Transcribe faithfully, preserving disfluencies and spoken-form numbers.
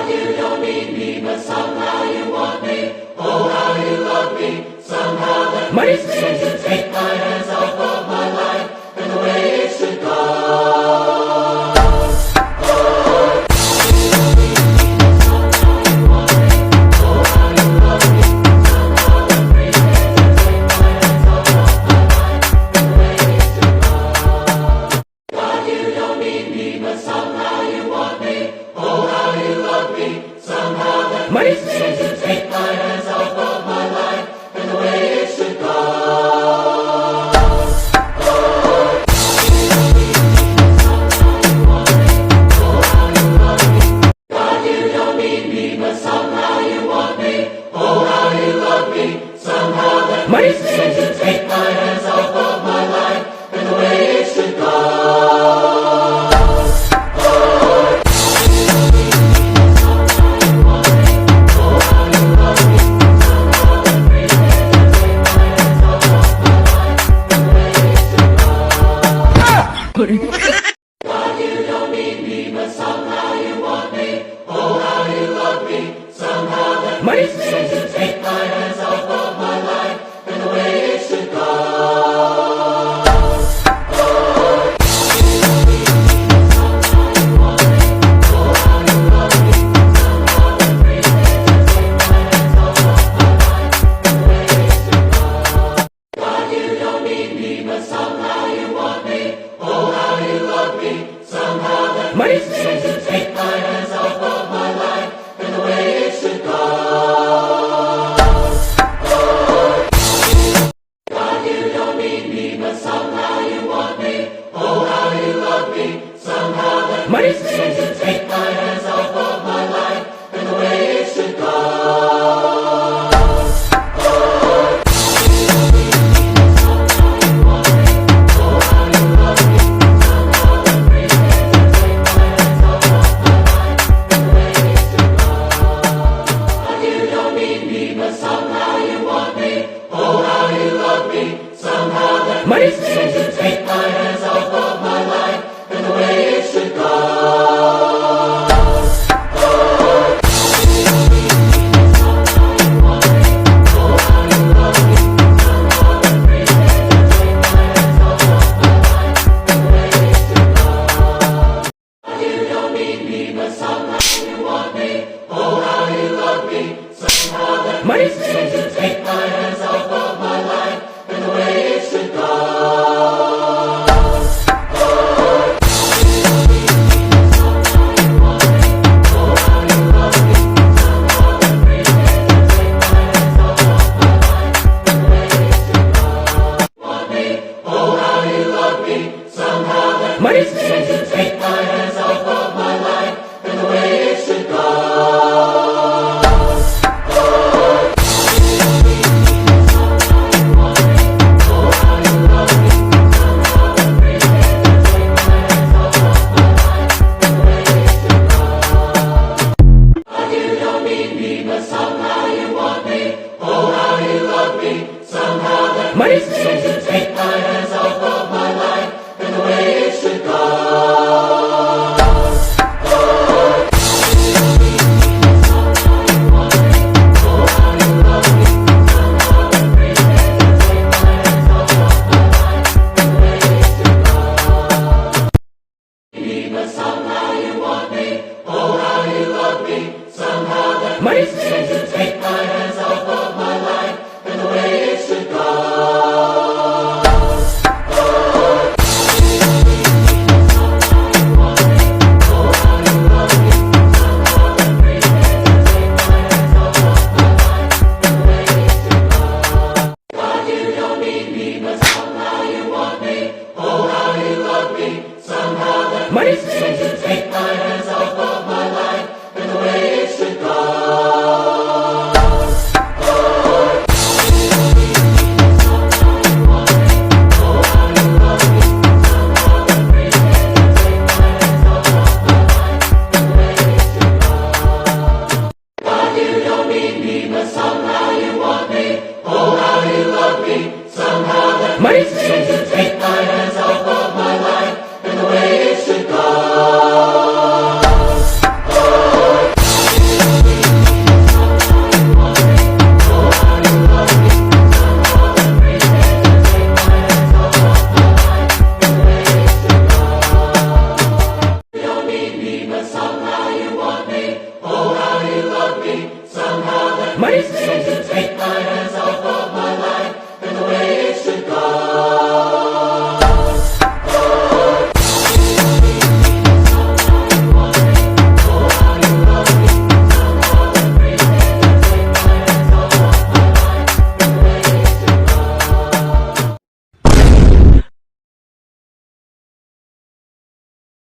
You don't need me, but somehow you want me. Oh, how you love me. Somehow that makes me to take my hands off of my life and the way it should go. Money? To take my hands off of my life and the way it should go. God, you don't need me, but somehow you want me. Oh, how you love me. Somehow that Money? makes me to take my hands off of my life and the way it should go. God, you don't need me, but somehow you want me. Oh, how you love me. Somehow that Money? makes me to take my hands off of my life and the way it should go. God, you don't need me, but somehow you want me. Oh, how you love me. Somehow that Money? makes me to take my hands off of my life and the way it should go. God, you don't need me, but somehow you want me. Oh, how you love me. Somehow that Money? makes me to take my hands off of my life and the way it should go. But somehow you want me. Oh, how you love me. Somehow that Money? makes me to take my hands off of my life and the way it should go. You don't need me, but somehow you want me. Oh, how you love me. Somehow that Money? makes me to take my hands off of my life and the way it should go. Want me? Oh, how you love me. Somehow that Money? makes me to take my hands off of my life and the way it should go. You don't need me, but somehow you want me. Oh, how you love me. Somehow that Money? makes me to take my hands off of my life and the way it should go. But somehow you want me. Oh, how you love me. Somehow that Money? makes me